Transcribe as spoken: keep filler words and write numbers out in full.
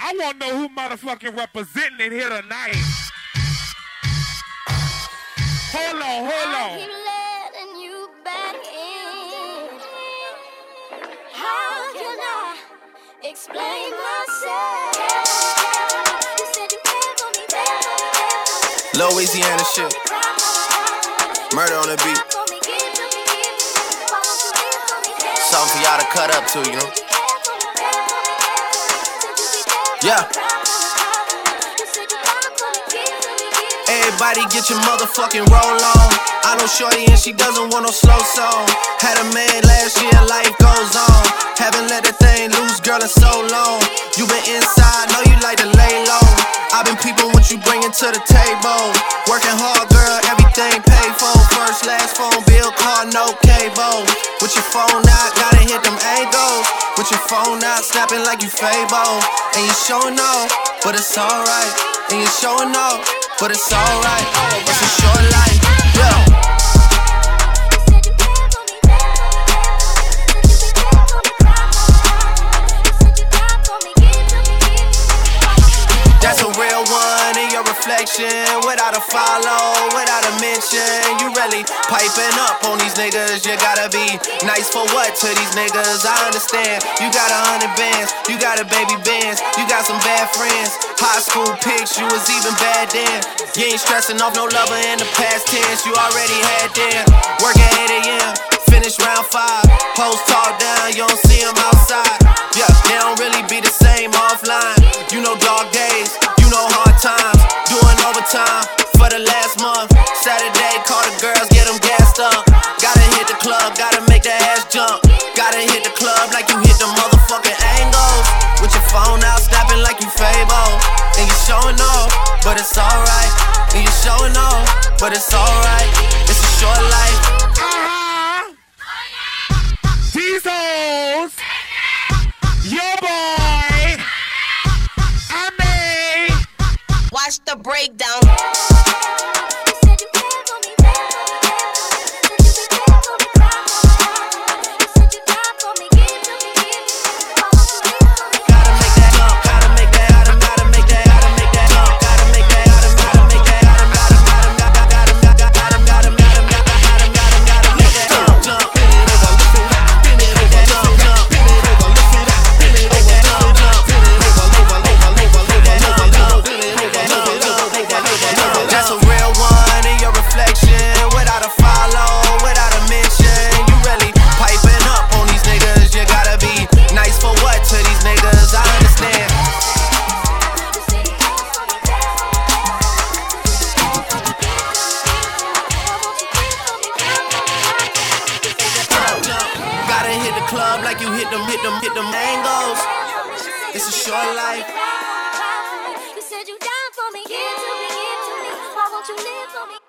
I want to know who motherfucking representing it here tonight. Hold on, hold on. I keep letting you back in. How can I explain myself? You said you cared for me, cared for me, cared for me. Louisiana shit. Murder on the beat. Something for y'all to cut up to, you know? Yeah. Everybody get your motherfucking roll on. I know shorty and she doesn't want no slow song. Had a man last year, life goes on. Haven't let that thing loose, girl, in so long. You been inside, know you like to lay low. I've been peeping what you bringing to the table. Working hard, girl, everything paid for. First, last phone bill, car, no cable. With your phone out, gotta hit them angles. With your phone out, snapping like you Fable. And you showing off, but it's alright. And you showing off, but it's alright. It's a short life, yeah. That's a real one in your reflection. Without a follow, without a mention. You really piping up on these niggas. You gotta be nice for what to these niggas? I understand. You got a hundred bands, you got a baby bands, you got some bad friends. High school pics, you was even bad then. You ain't stressing off no lover in the past tense. You already had them. Work at eight a.m., finish round five. Hoes talk down, you don't see them outside. Yeah, they don't really be the same offline. You know dog days, you know hard times. Doing overtime for the last month. Saturday, call the girls, get them gassed up. Gotta hit the club, gotta make the ass jump. Gotta hit the club like you hit the motherfucking angles. With your phone out, snapping like you Fable. And you showing off, but it's alright. And you showing off, but it's alright. It's a short life. Uh-huh. These hoes. Your boy. I mean. Watch the breakdown. Club like you hit them, hit them, hit them angles. It's a short life. You said you died for me, give to me, give to me. Why won't you live for me?